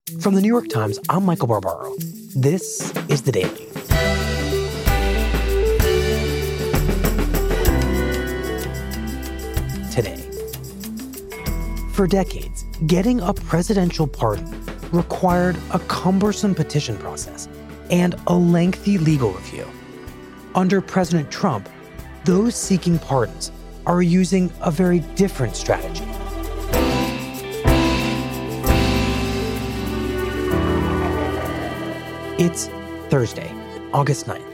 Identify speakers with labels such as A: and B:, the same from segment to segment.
A: From the New York Times, I'm Michael Barbaro. This is The Daily. Today. For decades, getting a presidential pardon required a cumbersome petition process and a lengthy legal review. Under President Trump, those seeking pardons are using a very different strategy. It's Thursday, August 9th.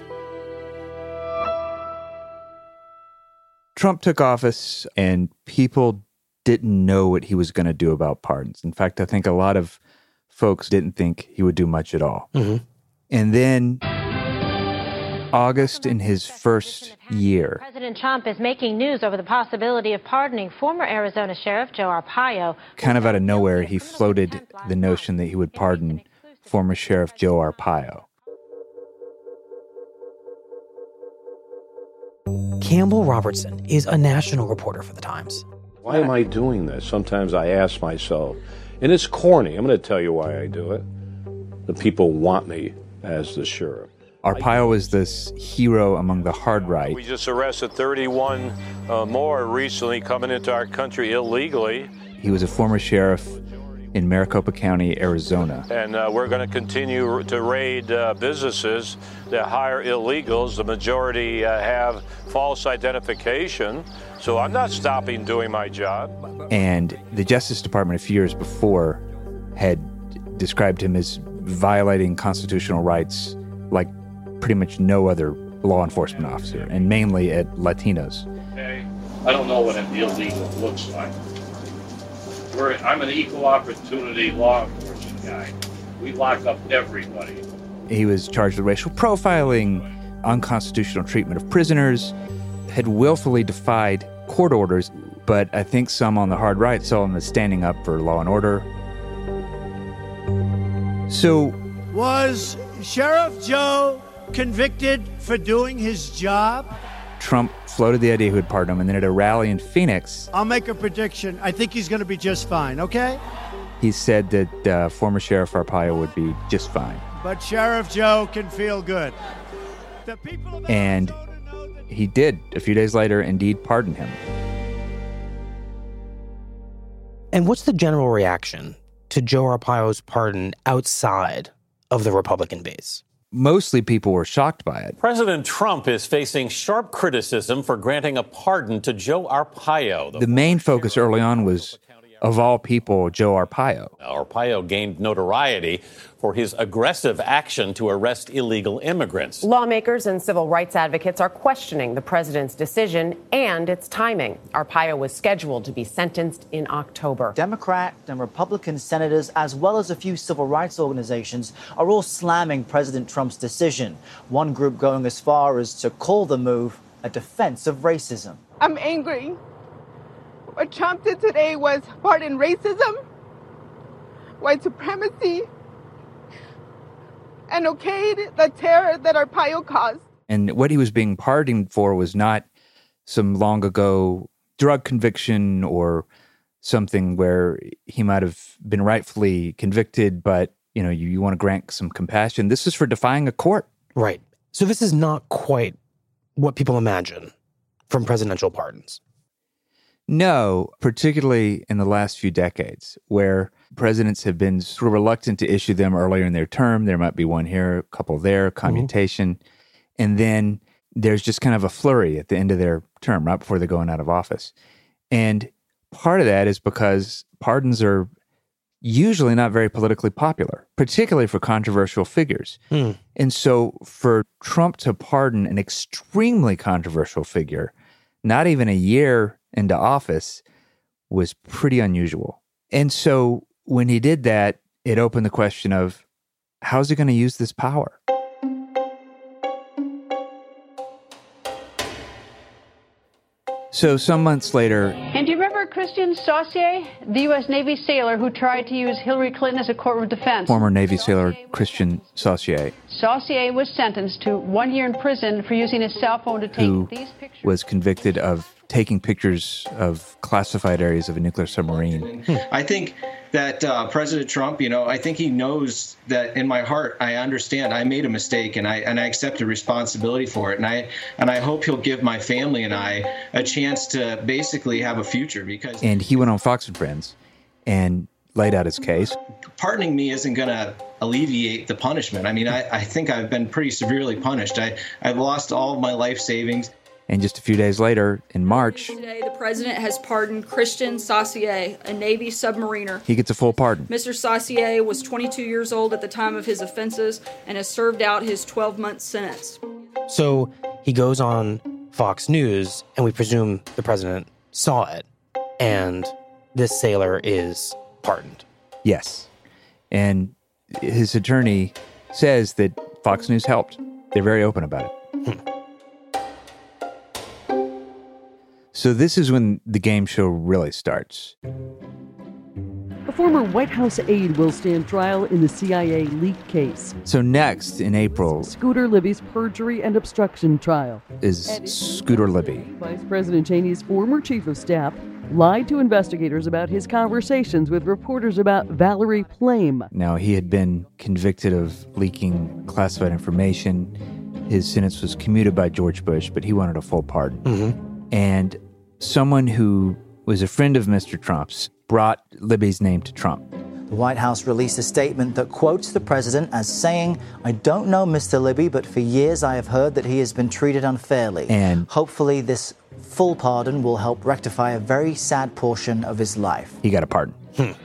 B: Trump took office and people didn't know what he was going to do about pardons. In fact, I think a lot of folks didn't think he would do much at all.
A: Mm-hmm.
B: And then August in his first year.
C: President Trump is making news over the possibility of pardoning former Arizona Sheriff Joe Arpaio.
B: Kind of out of nowhere, he floated the notion that he would pardon former Sheriff Joe Arpaio.
A: Campbell Robertson is a national reporter for The Times.
D: Why am I doing this? Sometimes I ask myself, and it's corny. I'm going to tell you why I do it. The people want me as the sheriff.
B: Arpaio was this hero among the hard right.
E: We just arrested 31 more recently coming into our country illegally.
B: He was a former sheriff in Maricopa County, Arizona.
E: And we're going to continue to raid businesses that hire illegals. The majority have false identification. So I'm not stopping doing my job.
B: And the Justice Department a few years before had described him as violating constitutional rights like pretty much no other law enforcement officer, and mainly at Latinos.
F: Okay, I don't know what an illegal looks like. I'm an equal opportunity law enforcement guy. We lock up everybody.
B: He was charged with racial profiling, unconstitutional treatment of prisoners, had willfully defied court orders, but I think some on the hard right saw him as standing up for law and order. So,
G: was Sheriff Joe convicted for doing his job?
B: Trump floated the idea he would pardon him, and then at a rally in Phoenix,
G: I'll make a prediction. I think he's going to be just fine, okay?
B: He said that former Sheriff Arpaio would be just fine.
G: But Sheriff Joe can feel good.
B: And he did, a few days later, indeed pardon him.
A: And what's the general reaction to Joe Arpaio's pardon outside of the Republican base?
B: Mostly people were shocked by it.
H: President Trump is facing sharp criticism for granting a pardon to Joe Arpaio.
B: The main focus early on was, of all people, Joe Arpaio.
H: Arpaio gained notoriety for his aggressive action to arrest illegal immigrants.
I: Lawmakers and civil rights advocates are questioning the president's decision and its timing. Arpaio was scheduled to be sentenced in October.
J: Democrat and Republican senators, as well as a few civil rights organizations, are all slamming President Trump's decision. One group going as far as to call the move a defense of racism.
K: I'm angry. What Trump did today was pardon racism, white supremacy, and okayed the terror that Arpaio caused.
B: And what he was being pardoned for was not some long ago drug conviction or something where he might have been rightfully convicted, but you want to grant some compassion. This is for defying a court.
A: Right. So this is not quite what people imagine from presidential pardons.
B: No, particularly in the last few decades, where presidents have been sort of reluctant to issue them earlier in their term. There might be one here, a couple there, commutation. Mm-hmm. And then there's just kind of a flurry at the end of their term, right before they're going out of office. And part of that is because pardons are usually not very politically popular, particularly for controversial figures. Mm. And so for Trump to pardon an extremely controversial figure, not even a year into office, was pretty unusual. And so when he did that, it opened the question of, how's he going to use this power? So some months later...
L: And do you remember Christian Saucier, the U.S. Navy sailor who tried to use Hillary Clinton as a court of defense?
B: Former Navy sailor Christian Saucier.
L: Saucier was sentenced to 1 year in prison for using his cell phone to take these pictures.
B: Who was convicted of taking pictures of classified areas of a nuclear submarine.
M: I think that President Trump, I think he knows that in my heart, I understand I made a mistake and I accepted responsibility for it. And I hope he'll give my family and I a chance to basically have a future because. And
B: he went on Fox and Friends and laid out his case.
M: Pardoning me isn't going to alleviate the punishment. I mean, I think I've been pretty severely punished. I've lost all of my life savings.
B: And just a few days later, in March,
N: today, the president has pardoned Christian Saucier, a Navy submariner.
B: He gets a full pardon.
N: Mr. Saucier was 22 years old at the time of his offenses and has served out his 12-month sentence.
A: So he goes on Fox News, and we presume the president saw it, and this sailor is pardoned.
B: Yes. And his attorney says that Fox News helped. They're very open about it. So this is when the game show really starts.
O: A former White House aide will stand trial in the CIA leak case.
B: So next, in April,
O: Scooter Libby's perjury and obstruction trial.
B: Is Scooter Libby.
O: Vice President Cheney's former chief of staff lied to investigators about his conversations with reporters about Valerie Plame.
B: Now, he had been convicted of leaking classified information. His sentence was commuted by George Bush, but he wanted a full pardon.
A: Mm-hmm.
B: And someone who was a friend of Mr. Trump's brought Libby's name to Trump.
J: The White House released a statement that quotes the president as saying, "I don't know Mr. Libby, but for years I have heard that he has been treated unfairly.
B: And
J: hopefully this full pardon will help rectify a very sad portion of his life."
B: He got a pardon.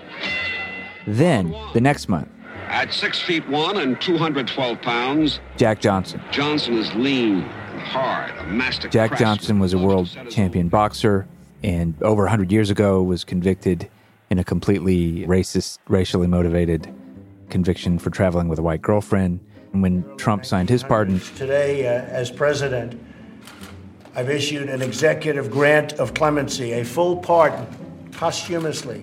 B: Then, the next month,
P: at 6'1" and 212 pounds,
B: Jack Johnson.
P: Johnson is lean and hard, a master
B: Jack
P: craftsman.
B: Johnson was a world champion boxer, and over 100 years ago was convicted in a completely racist, racially motivated conviction for traveling with a white girlfriend. And when Trump signed his pardon,
G: Today, as president, I've issued an executive grant of clemency, a full pardon, posthumously,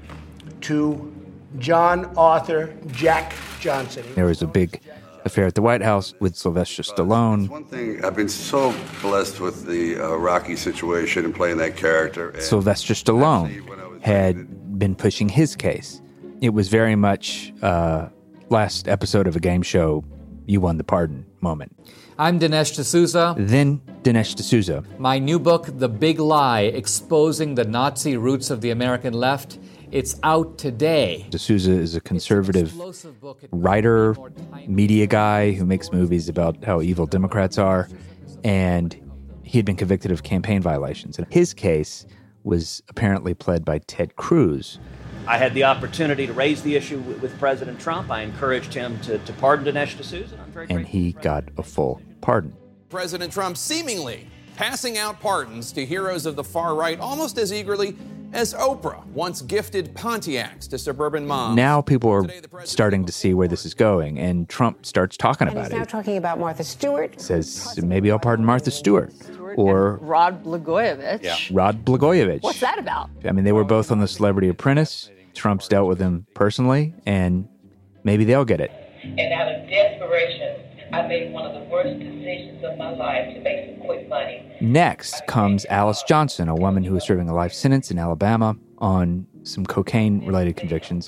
G: to John Arthur Jack Johnson.
B: there was a big affair at the White House with Sylvester Stallone.
Q: One thing, I've been so blessed with the Rocky situation and playing that character. And
B: Sylvester Stallone had been pushing his case. It was very much last episode of a game show, you won the pardon moment.
R: I'm Dinesh D'Souza.
B: Then Dinesh D'Souza.
R: My new book, The Big Lie, Exposing the Nazi Roots of the American Left, it's out today.
B: D'Souza is a conservative writer, media guy who makes movies about how evil Democrats are, and he had been convicted of campaign violations. And his case was apparently pled by Ted Cruz.
S: I had the opportunity to raise the issue with President Trump. I encouraged him to pardon Dinesh D'Souza.
B: And he got a full pardon.
T: President Trump seemingly passing out pardons to heroes of the far right almost as eagerly as Oprah once gifted Pontiacs to suburban moms.
B: Now people are starting to see where this is going, and Trump starts talking
U: And
B: about
U: he's now
B: it.
U: talking about Martha Stewart.
B: Says, maybe I'll pardon Martha Stewart. Or
U: Rod Blagojevich.
B: Rod Blagojevich.
U: What's that about?
B: I mean, they were both on The Celebrity Apprentice. Trump's dealt with him personally, and maybe they'll get it.
V: And out of desperation, I made one of the worst decisions of my life to make some quick money.
B: Next comes Alice Johnson, a woman who was serving a life sentence in Alabama on some cocaine-related convictions.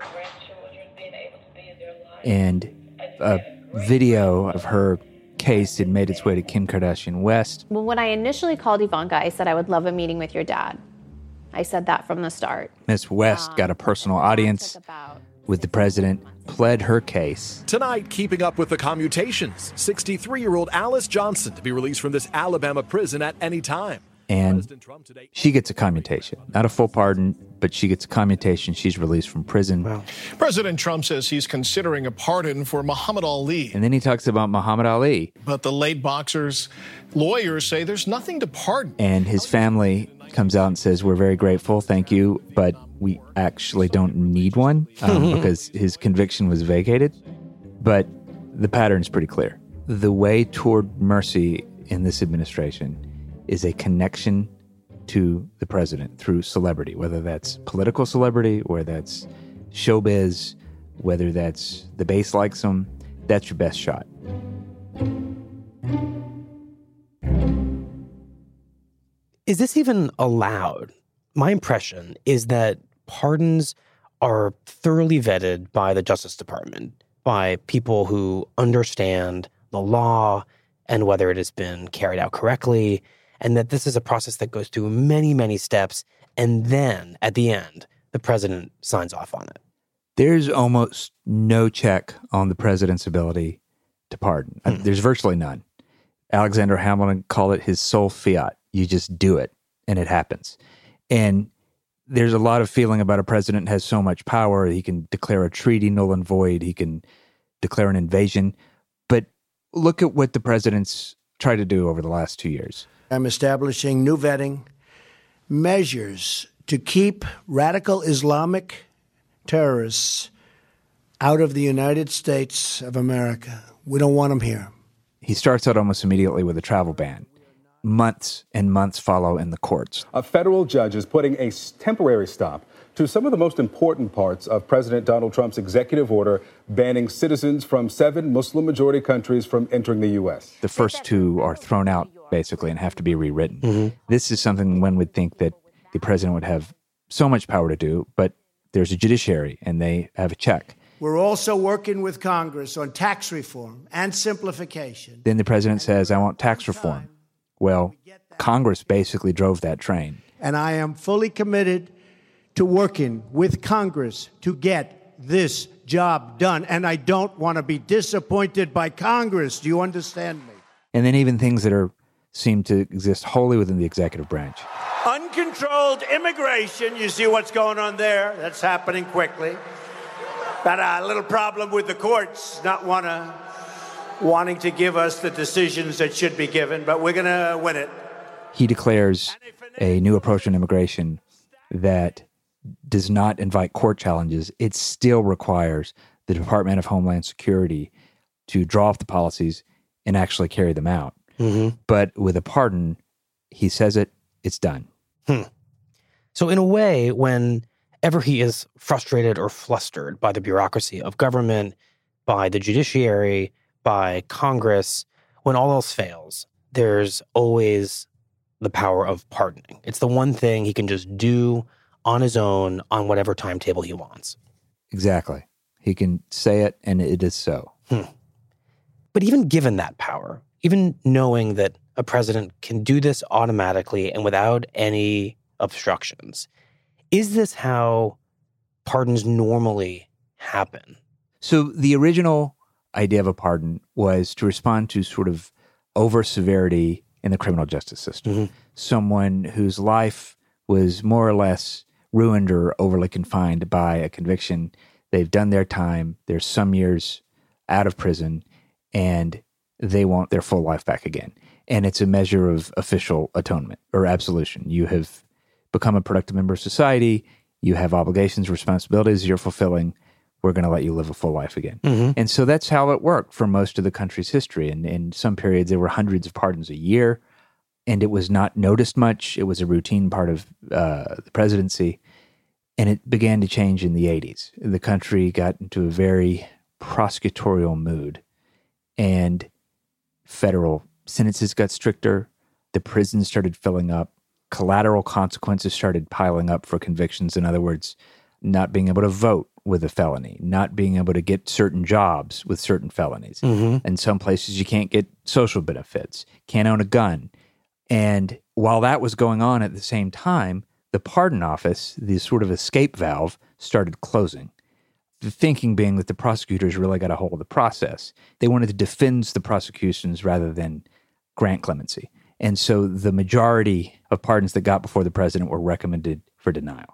B: And a video of her case had made its way to Kim Kardashian West.
W: Well, when I initially called Ivanka, I said I would love a meeting with your dad. I said that from the start.
B: Miss West got a personal audience with the president, pled her case.
X: Tonight, keeping up with the commutations. 63-year-old Alice Johnson to be released from this Alabama prison at any time.
B: And she gets a commutation. Not a full pardon, but she gets a commutation. She's released from prison. Wow.
Y: President Trump says he's considering a pardon for Muhammad Ali.
B: And then he talks about Muhammad Ali.
Y: But the late boxer's lawyers say there's nothing to pardon.
B: And his family comes out and says, we're very grateful, thank you, but we actually don't need one because his conviction was vacated. But the pattern's pretty clear. The way toward mercy in this administration is a connection to the president through celebrity, whether that's political celebrity, or that's showbiz, whether that's the base likes him, that's your best shot.
A: Is this even allowed? My impression is that pardons are thoroughly vetted by the Justice Department, by people who understand the law and whether it has been carried out correctly, and that this is a process that goes through many, many steps, and then, at the end, the president signs off on it.
B: There's almost no check on the president's ability to pardon. There's virtually none. Alexander Hamilton called it his sole fiat. You just do it, and it happens. And there's a lot of feeling about a president has so much power. He can declare a treaty null and void. He can declare an invasion. But look at what the president's tried to do over the last 2 years.
G: I'm establishing new vetting measures to keep radical Islamic terrorists out of the United States of America. We don't want them here.
B: He starts out almost immediately with a travel ban. Months and months follow in the courts.
C: A federal judge is putting a temporary stop to some of the most important parts of President Donald Trump's executive order banning citizens from 7 Muslim-majority countries from entering the U.S.
B: The first 2 are thrown out, basically, and have to be rewritten. Mm-hmm. This is something one would think that the president would have so much power to do, but there's a judiciary, and they have a check.
G: We're also working with Congress on tax reform and simplification.
B: Then the president says, I want tax reform. Well, Congress basically drove that train.
G: And I am fully committed to working with Congress to get this job done. And I don't want to be disappointed by Congress. Do you understand me?
B: And then even things that seem to exist wholly within the executive branch.
G: Uncontrolled immigration. You see what's going on there? That's happening quickly. Got a little problem with the courts not wanting to give us the decisions that should be given, but we're going to win it.
B: He declares a new approach on immigration that does not invite court challenges. It still requires the Department of Homeland Security to draw up the policies and actually carry them out. Mm-hmm. But with a pardon, he says it's done.
A: So in a way, whenever he is frustrated or flustered by the bureaucracy of government, by the judiciary, by Congress, when all else fails, there's always the power of pardoning. It's the one thing he can just do on his own on whatever timetable he wants.
B: Exactly. He can say it, and it is so.
A: But even given that power, even knowing that a president can do this automatically and without any obstructions, is this how pardons normally happen?
B: So the original idea of a pardon was to respond to sort of over-severity in the criminal justice system. Mm-hmm. Someone whose life was more or less ruined or overly confined by a conviction. They've done their time. There's some years out of prison, and they want their full life back again. And it's a measure of official atonement or absolution. You have become a productive member of society. You have obligations, responsibilities you're fulfilling. We're going to let you live a full life again. Mm-hmm. And so that's how it worked for most of the country's history. And in some periods, there were hundreds of pardons a year, and it was not noticed much. It was a routine part of the presidency. And it began to change in the 80s. The country got into a very prosecutorial mood, and federal sentences got stricter. The prisons started filling up. Collateral consequences started piling up for convictions. In other words, not being able to vote with a felony, not being able to get certain jobs with certain felonies. Mm-hmm. In some places, you can't get social benefits, can't own a gun. And while that was going on at the same time, the pardon office, the sort of escape valve, started closing. The thinking being that the prosecutors really got a hold of the process. They wanted to defend the prosecutions rather than grant clemency. And so the majority of pardons that got before the president were recommended for denial.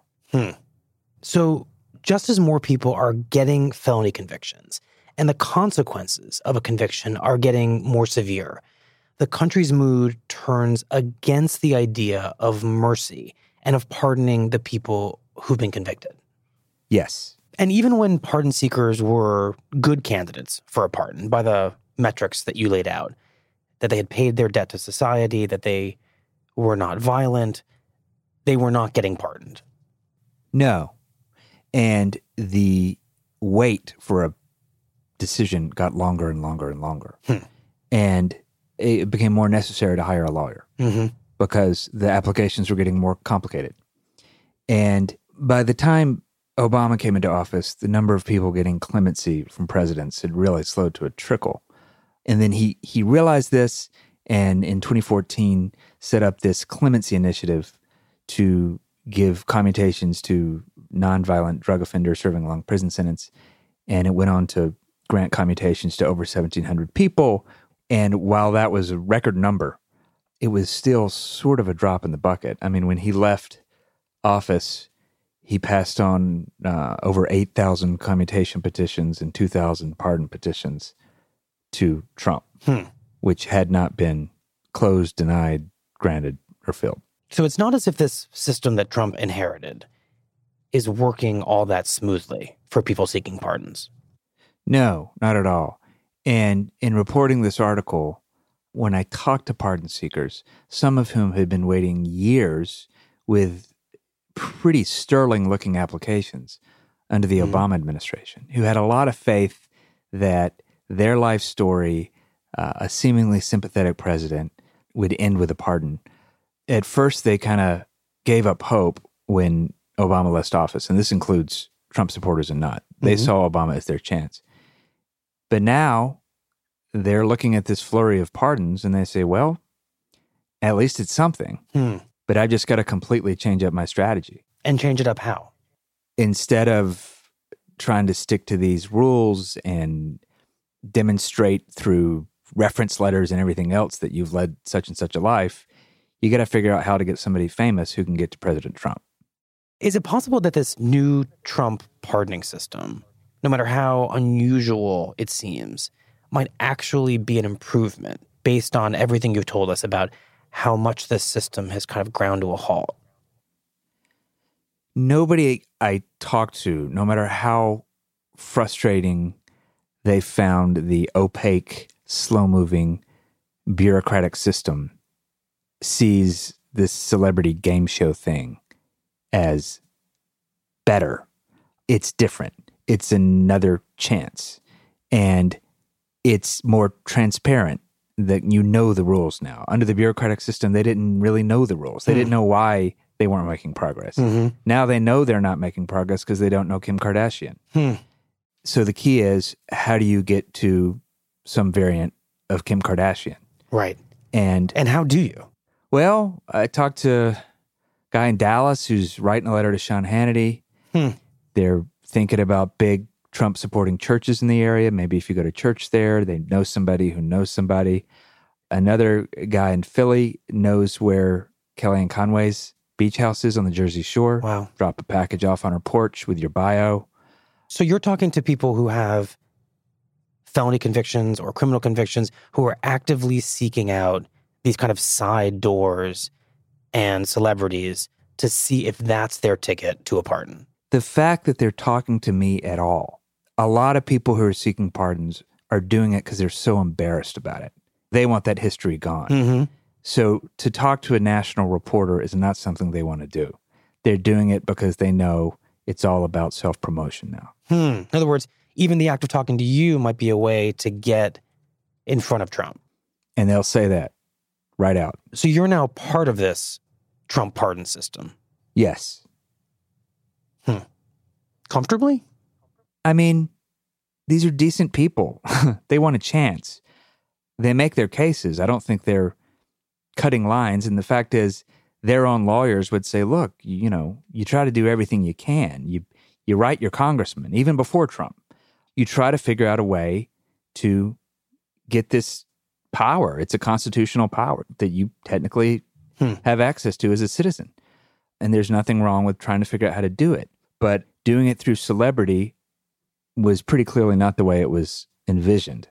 A: So just as more people are getting felony convictions and the consequences of a conviction are getting more severe, the country's mood turns against the idea of mercy and of pardoning the people who've been convicted.
B: Yes.
A: And even when pardon seekers were good candidates for a pardon by the metrics that you laid out, that they had paid their debt to society, that they were not violent, they were not getting pardoned.
B: No. And the wait for a decision got longer and longer and longer. And it became more necessary to hire a lawyer.
A: Mm-hmm.
B: because the applications were getting more complicated. And by the time Obama came into office, the number of people getting clemency from presidents had really slowed to a trickle. And then he realized this, and in 2014 set up this clemency initiative to give commutations to nonviolent drug offenders serving a long prison sentence. And it went on to grant commutations to over 1,700 people. And while that was a record number, it was still sort of a drop in the bucket. I mean, when he left office, he passed on over 8,000 commutation petitions and 2,000 pardon petitions to Trump, which had not been closed, denied, granted, or filled.
A: So it's not as if this system that Trump inherited is working all that smoothly for people seeking pardons.
B: No, not at all. And in reporting this article, when I talked to pardon seekers, some of whom had been waiting years with pretty sterling-looking applications under the Obama administration, who had a lot of faith that their life story, a seemingly sympathetic president, would end with a pardon. At first, they kind of gave up hope when Obama left office, and this includes Trump supporters and not. They saw Obama as their chance. But now they're looking at this flurry of pardons, and they say, well, at least it's something. But I just got to completely change up my strategy.
A: And change it up how?
B: Instead of trying to stick to these rules and demonstrate through reference letters and everything else that you've led such and such a life, you got to figure out how to get somebody famous who can get to President Trump.
A: Is it possible that this new Trump pardoning system, no matter how unusual it seems, might actually be an improvement based on everything you've told us about how much this system has kind of ground to a halt?
B: Nobody I talked to, no matter how frustrating they found the opaque, slow-moving, bureaucratic system, sees this celebrity game show thing as better. It's different. It's another chance. And it's more transparent that you know the rules now. Under the bureaucratic system, they didn't really know the rules. They didn't know why they weren't making progress. Now they know they're not making progress because they don't know Kim Kardashian. So the key is, how do you get to some variant of Kim Kardashian?
A: Right.
B: And
A: how do you?
B: Well, I talked to a guy in Dallas who's writing a letter to Sean Hannity. They're thinking about big Trump-supporting churches in the area. Maybe if you go to church there, they know somebody who knows somebody. Another guy in Philly knows where Kellyanne Conway's beach house is on the Jersey Shore.
A: Wow.
B: Drop a package off on her porch with your bio.
A: So you're talking to people who have felony convictions or criminal convictions who are actively seeking out these kind of side doors and celebrities to see if that's their ticket to a pardon.
B: The fact that they're talking to me at all, a lot of people who are seeking pardons are doing it because they're so embarrassed about it. They want that history gone. So to talk to a national reporter is not something they want to do. They're doing it because they know it's all about self-promotion now.
A: In other words, even the act of talking to you might be a way to get in front of Trump.
B: And they'll say that right out.
A: So you're now part of this Trump pardon system?
B: Yes.
A: Comfortably?
B: I mean, these are decent people. They want a chance. They make their cases. I don't think they're cutting lines. And the fact is, their own lawyers would say, look, you know, you try to do everything you can. You write your congressman, even before Trump. You try to figure out a way to get this power. It's a constitutional power that you technically have access to as a citizen. And there's nothing wrong with trying to figure out how to do it. But doing it through celebrity was pretty clearly not the way it was envisioned.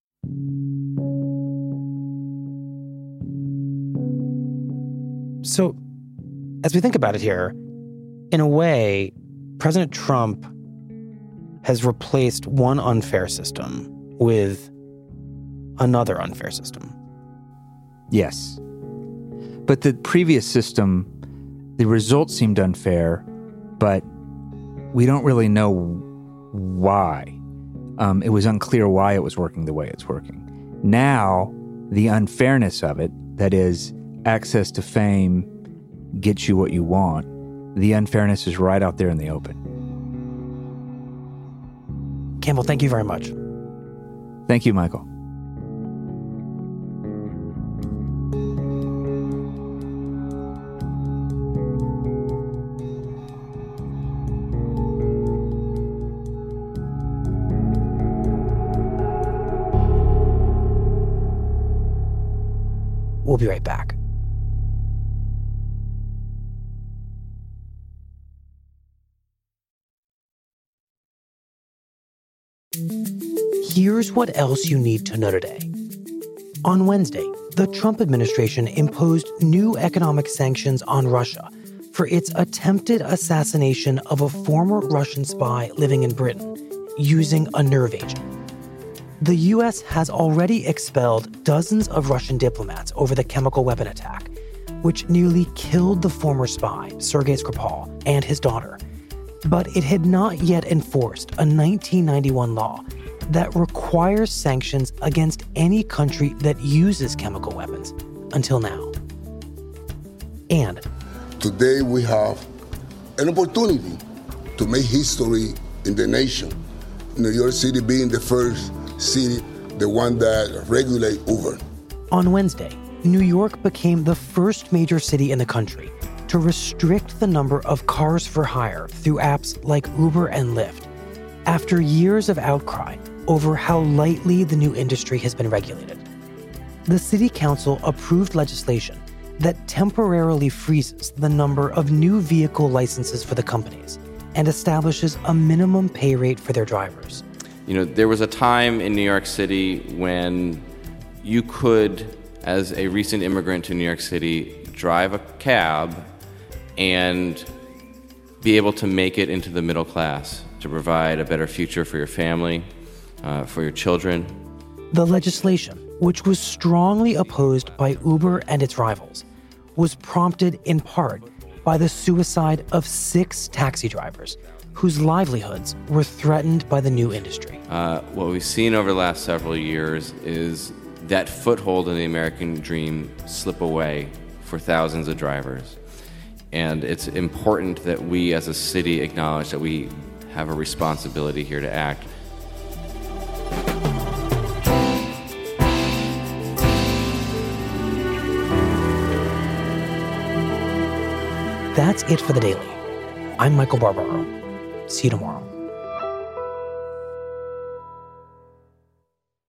A: So, as we think about it here, in a way, President Trump has replaced one unfair system with another unfair system.
B: Yes. But the previous system, the results seemed unfair, but we don't really know why. It was unclear why it was working the way it's working. Now, the unfairness of it, that is, access to fame gets you what you want, the unfairness is right out there in the open.
A: Campbell, thank you very much.
B: Thank you, Michael.
A: We'll be right back. Here's what else you need to know today. On Wednesday, the Trump administration imposed new economic sanctions on Russia for its attempted assassination of a former Russian spy living in Britain using a nerve agent. The U.S. has already expelled dozens of Russian diplomats over the chemical weapon attack, which nearly killed the former spy, Sergei Skripal, and his daughter. But it had not yet enforced a 1991 law that requires sanctions against any country that uses chemical weapons until now. And
D: today we have an opportunity to make history in the nation. New York City being the first city, the one that regulates Uber.
A: On Wednesday, New York became the first major city in the country to restrict the number of cars for hire through apps like Uber and Lyft, after years of outcry over how lightly the new industry has been regulated. The city council approved legislation that temporarily freezes the number of new vehicle licenses for the companies and establishes a minimum pay rate for their drivers.
E: You know, there was a time in New York City when you could, as a recent immigrant to New York City, drive a cab and be able to make it into the middle class, to provide a better future for your family, for your children.
A: The legislation, which was strongly opposed by Uber and its rivals, was prompted in part by the suicide of 6 taxi drivers whose livelihoods were threatened by the new industry.
E: What we've seen over the last several years is that foothold in the American dream slip away for thousands of drivers. And it's important that we as a city acknowledge that we have a responsibility here to act.
A: That's it for The Daily. I'm Michael Barbaro. See you tomorrow.